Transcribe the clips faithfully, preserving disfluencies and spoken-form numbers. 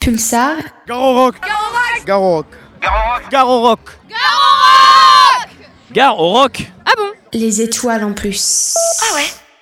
Pulsar. Garo Rock. Garo Rock. Garo Rock. Gare au Rock. Ah bon? Les étoiles en plus. Ah ouais.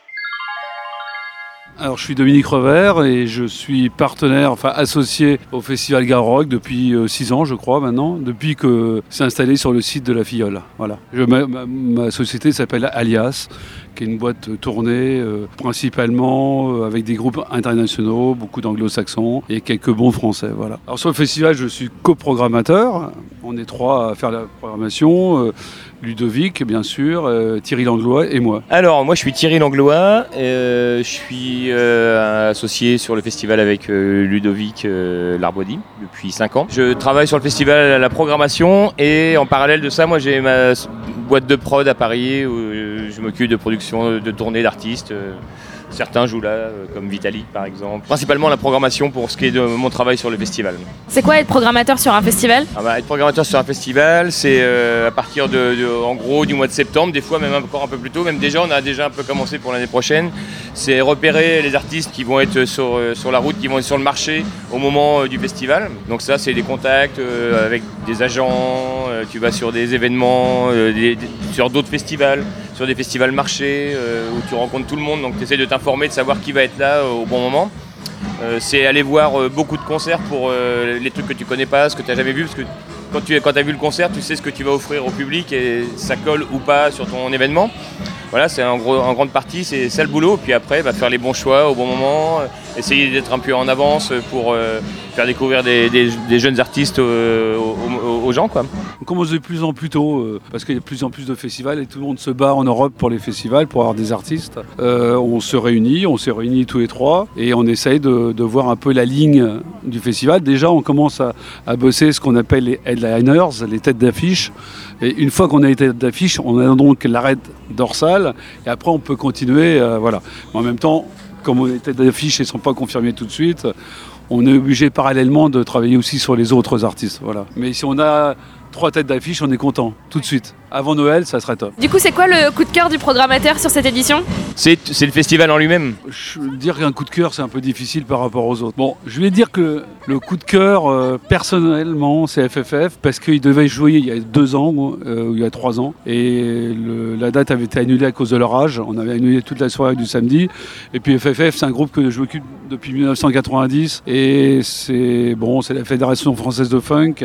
Alors je suis Dominique Revers et je suis partenaire, enfin associé au Festival Gare Rock depuis six ans je crois maintenant, depuis que c'est installé sur le site de la Filleule. Voilà. Je, ma, ma, ma société s'appelle Alias, qui est une boîte tournée euh, principalement euh, avec des groupes internationaux, beaucoup d'anglo-saxons et quelques bons français. Voilà. Alors sur le festival je suis coprogrammateur, on est trois à faire la programmation. Euh, Ludovic, bien sûr, euh, Thierry Langlois et moi. Alors, moi je suis Thierry Langlois, euh, je suis euh, associé sur le festival avec euh, Ludovic euh, Larbaudy depuis cinq ans. Je travaille sur le festival à la programmation et en parallèle de ça, moi j'ai ma boîte de prod à Paris où je m'occupe de production, de tournée d'artistes. Euh, Certains jouent là, euh, comme Vitalik par exemple. Principalement la programmation pour ce qui est de mon travail sur le festival. C'est quoi être programmateur sur un festival? Ah bah, être programmateur sur un festival, c'est euh, à partir de, de, en gros, du mois de septembre, des fois même encore un peu plus tôt. Même déjà, on a déjà un peu commencé pour l'année prochaine. C'est repérer les artistes qui vont être sur, euh, sur la route, qui vont être sur le marché au moment euh, du festival. Donc ça, c'est des contacts euh, avec des agents. Euh, tu vas sur des événements, euh, des, des, sur d'autres festivals, sur des festivals marchés euh, où tu rencontres tout le monde. Donc tu essaies de t'informer, de savoir qui va être là euh, au bon moment. Euh, c'est aller voir euh, beaucoup de concerts pour euh, les trucs que tu connais pas, ce que tu n'as jamais vu, parce que quand tu quand as vu le concert, tu sais ce que tu vas offrir au public et ça colle ou pas sur ton événement. Voilà, c'est en, gros, en grande partie, c'est ça le boulot. Puis après, bah, faire les bons choix au bon moment, euh, essayer d'être un peu en avance pour euh, faire découvrir des, des, des jeunes artistes euh, aux, aux, aux gens, quoi. On commence de plus en plus tôt euh, parce qu'il y a de plus en plus de festivals et tout le monde se bat en Europe pour les festivals, pour avoir des artistes. Euh, on se réunit, on s'est réunis tous les trois et on essaye de, de voir un peu la ligne du festival. Déjà, on commence à, à bosser ce qu'on appelle les headliners, les têtes d'affiche. Et une fois qu'on a les têtes d'affiche, on a donc l'arrêt dorsale et après on peut continuer. Euh, voilà. Mais en même temps, comme les têtes d'affiche ne sont pas confirmées tout de suite, on est obligé parallèlement de travailler aussi sur les autres artistes. Voilà. Mais si on a trois têtes d'affiche, on est content tout de suite. Avant Noël, ça serait top. Du coup, c'est quoi le coup de cœur du programmateur sur cette édition? C'est, c'est le festival en lui-même. Je veux dire qu'un coup de cœur, c'est un peu difficile par rapport aux autres. Bon, je vais dire que le coup de cœur, euh, personnellement, c'est F F F, parce qu'il devait jouer il y a deux ans, euh, ou il y a trois ans, et le, la date avait été annulée à cause de l'orage. On avait annulé toute la soirée du samedi. Et puis F F F, c'est un groupe que je m'occupe depuis mille neuf cent quatre-vingt-dix, et c'est bon, c'est la Fédération française de funk.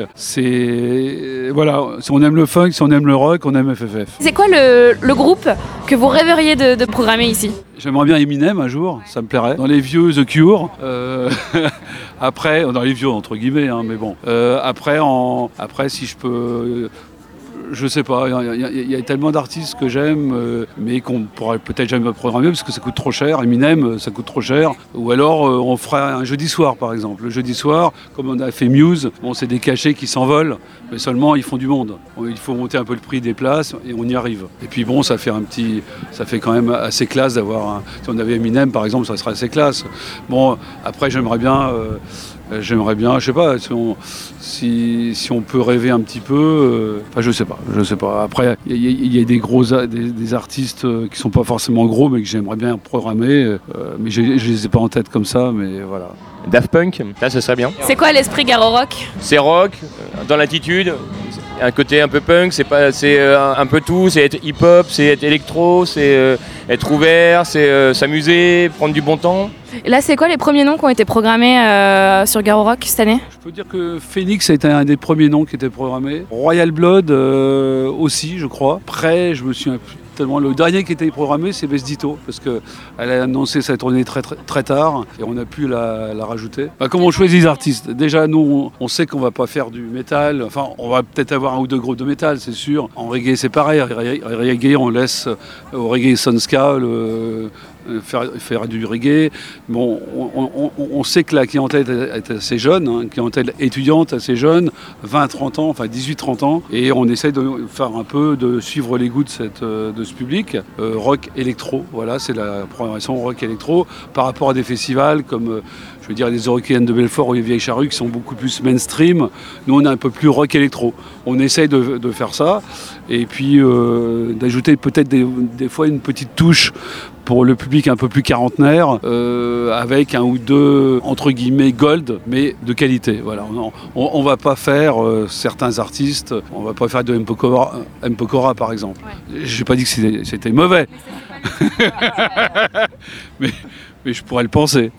C'est voilà, si on aime le funk, si on aime le rock, on aime F F F. C'est quoi le, le groupe que vous rêveriez de, de programmer ici? J'aimerais bien Eminem un jour, ça me plairait. Dans les vieux The Cure. Euh, après, dans les vieux entre guillemets, hein, mais bon. Euh, après, en, après, si je peux. Je sais pas, il y, y, y a tellement d'artistes que j'aime, euh, mais qu'on pourrait peut-être jamais programmer parce que ça coûte trop cher. Eminem, ça coûte trop cher. Ou alors, euh, on fera un jeudi soir, par exemple. Le jeudi soir, comme on a fait Muse, bon, c'est des cachets qui s'envolent, mais seulement ils font du monde. Il faut monter un peu le prix des places et on y arrive. Et puis bon, ça fait un petit, ça fait quand même assez classe d'avoir. Un, si on avait Eminem, par exemple, ça serait assez classe. Bon, après, j'aimerais bien. Euh, J'aimerais bien, je sais pas, si on, si, si on peut rêver un petit peu, euh, enfin je sais pas, je sais pas. Après, il y, y, y a des gros, des, des artistes qui sont pas forcément gros, mais que j'aimerais bien programmer, euh, mais je, je les ai pas en tête comme ça, mais voilà. Daft Punk, là ce serait bien. C'est quoi l'esprit Garo Rock? C'est rock, dans l'attitude, un côté un peu punk, c'est pas, c'est euh, un peu tout, c'est être hip-hop, c'est être électro, c'est euh, être ouvert, c'est euh, s'amuser, prendre du bon temps. Et là, c'est quoi les premiers noms qui ont été programmés euh, sur Garo Rock cette année? Je peux dire que Phoenix a été un des premiers noms qui était programmé. Royal Blood euh, aussi, je crois. Après, je me suis tellement. Le dernier qui était programmé, c'est Besdito, parce qu'elle a annoncé sa tournée très, très, très tard et on a pu la, la rajouter. Bah, comment on choisit les artistes? Déjà, nous, on, on sait qu'on va pas faire du métal. Enfin, on va peut-être avoir un ou deux groupes de métal, c'est sûr. En reggae, c'est pareil. Reggae, on laisse au reggae Sonska le. Faire, faire du reggae. Bon, on, on, on sait que la clientèle est assez jeune, hein, une clientèle étudiante assez jeune, vingt à trente ans, enfin dix-huit à trente ans, et on essaie de faire un peu, de suivre les goûts de, cette, de ce public. Euh, rock électro, voilà, c'est la programmation rock électro, par rapport à des festivals comme, je je veux dire, les Eurokéennes de Belfort ou les Vieilles Charrues qui sont beaucoup plus mainstream. Nous, on est un peu plus rock électro. On essaye de, de faire ça et puis euh, d'ajouter peut-être des, des fois une petite touche pour le public un peu plus quarantenaire, euh, avec un ou deux, entre guillemets, gold, mais de qualité. Voilà. On ne va pas faire euh, certains artistes, on ne va pas faire de M. Pokora, M. Pokora par exemple. Ouais. Je n'ai pas dit que c'était, c'était mauvais. mais, mais je pourrais le penser.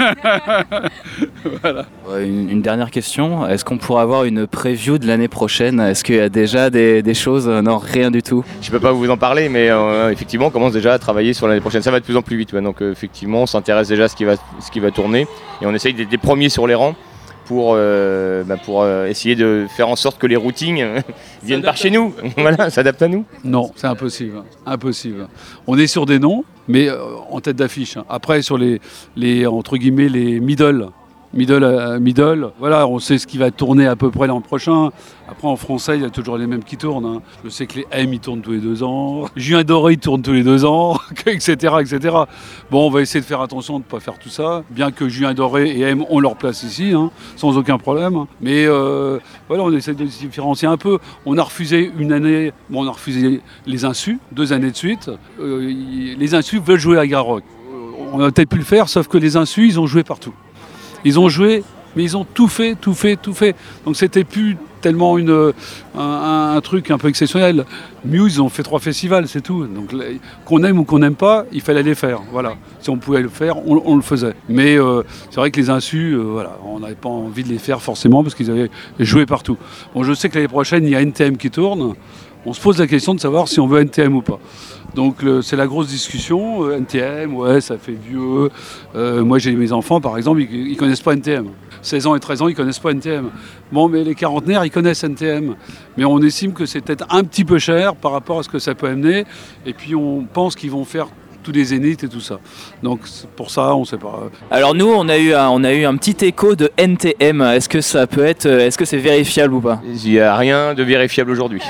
Voilà. Une, une dernière question, est-ce qu'on pourra avoir une preview de l'année prochaine? Est-ce qu'il y a déjà des, des choses? Non, rien du tout. Je ne peux pas vous en parler, mais euh, effectivement, on commence déjà à travailler sur l'année prochaine. Ça va de plus en plus vite, ouais. Donc euh, effectivement, on s'intéresse déjà à ce qui va, ce qui va tourner et on essaye d'être des premiers sur les rangs pour, euh, bah pour euh, essayer de faire en sorte que les routings viennent par chez nous. Voilà, s'adaptent à nous. Non, c'est impossible. Impossible. On est sur des noms, mais euh, en tête d'affiche. Après, sur les, les entre guillemets, les middle. Middle à middle, voilà, on sait ce qui va tourner à peu près l'an prochain. Après, en français, il y a toujours les mêmes qui tournent. Hein. Je sais que les M, ils tournent tous les deux ans. Julien Doré, il tourne tous les deux ans, et cetera, et cetera. Bon, on va essayer de faire attention de ne pas faire tout ça, bien que Julien Doré et M ont leur place ici, hein, sans aucun problème. Mais euh, voilà, on essaie de se différencier un peu. On a refusé une année, bon, on a refusé les Insus, deux années de suite. Euh, les Insus veulent jouer à Garrock. On a peut-être pu le faire, sauf que les Insus, ils ont joué partout. Ils ont joué, mais ils ont tout fait, tout fait, tout fait. Donc c'était plus tellement une, un, un truc un peu exceptionnel. Muse, ils ont fait trois festivals, c'est tout. Donc qu'on aime ou qu'on n'aime pas, il fallait les faire. Voilà. Si on pouvait le faire, on, on le faisait. Mais euh, c'est vrai que les Insus, euh, voilà, on n'avait pas envie de les faire forcément parce qu'ils avaient joué partout. Bon, je sais que l'année prochaine, il y a N T M qui tourne. On se pose la question de savoir si on veut N T M ou pas. Donc le, c'est la grosse discussion. Euh, N T M, ouais, ça fait vieux. Euh, moi, j'ai mes enfants, par exemple, ils ne connaissent pas N T M. seize ans et treize ans, ils ne connaissent pas N T M. Bon, mais les quarantenaires, ils connaissent N T M. Mais on estime que c'est peut-être un petit peu cher par rapport à ce que ça peut amener. Et puis, on pense qu'ils vont faire tous les zéniths et tout ça. Donc pour ça, on ne sait pas. Alors nous, on a eu un, on a eu un petit écho de N T M. Est-ce que ça peut être, est-ce que c'est vérifiable ou pas? Il n'y a rien de vérifiable aujourd'hui.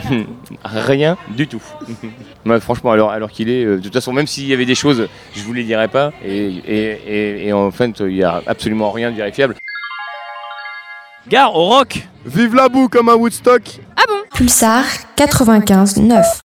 Rien du tout. Ouais, franchement, alors, alors qu'il est, euh, de toute façon, même s'il y avait des choses, je vous les dirais pas. Et, et, et, et en fait, il n'y a absolument rien de vérifiable. Gare au rock. Vive la boue comme à Woodstock. Pulsar quatre-vingt-quinze neuf.